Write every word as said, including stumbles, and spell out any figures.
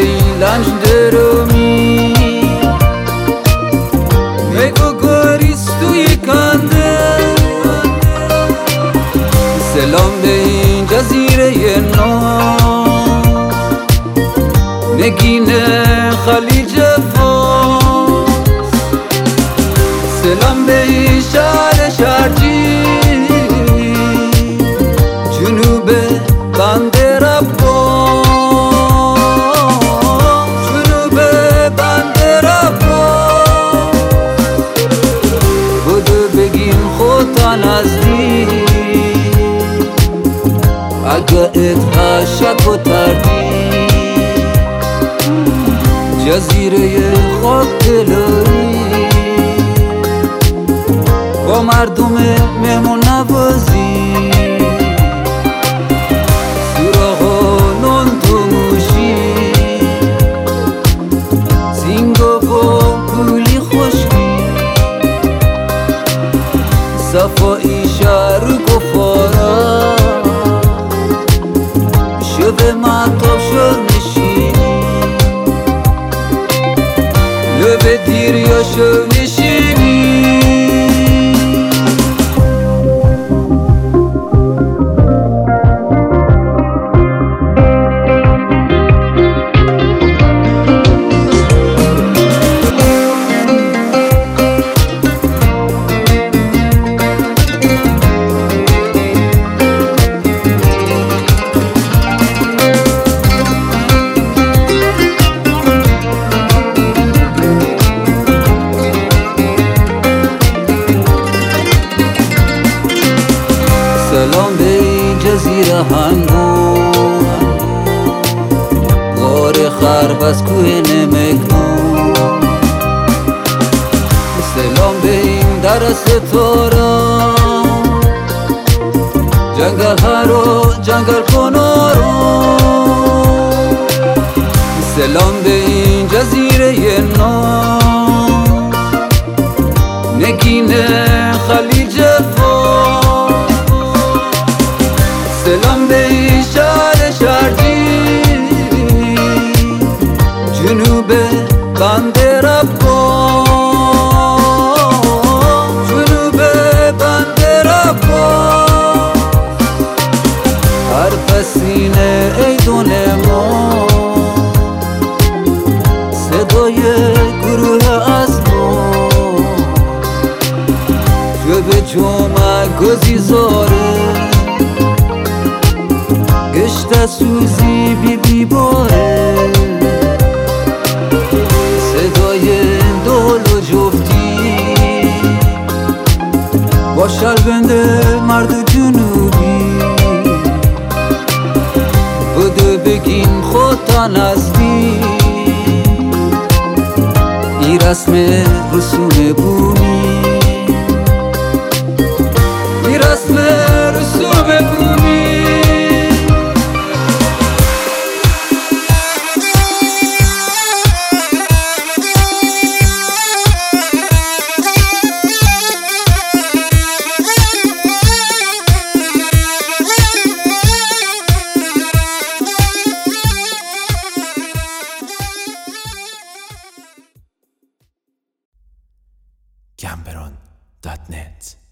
لنج درمی میگو گریست توی کنده سلام به این جزیره نام نگین خلیج فارس سلام به این شهر شرجی جنوب بندر عباس جنوب بندر عباس بدو بگیم خودتا نزدیک اگه ات شک و تردید جزیره خاک دلاری با مردم مهمون نوازی سوراخ و نون تو موشی سینگاف و کولی خشکی صفایی شهر و کفارا شبه مطاب شد نشینی لبه دیر یا شد نشینی سلام به این جزیره هنگون غار خرب از کوه نمکدون سلام به این در ستاره جنگل ها رو جنگل کنارو سلام به این جزیره نام نگین خلیج فارس سلام به این شهر شرجی جنوب بندر عباس جنوب بندر عباس هر پسینه ایدون ما صدای گروه از ما جو به جمعه گزی زاره گشت سوزی بی بی باره صدای دول و جفتی با شلبنده مرد جنوبی بدو بگیم خودتا نزدیک ای رسم رسوم بومی ای رسم رسوم بومی گمبران دات نت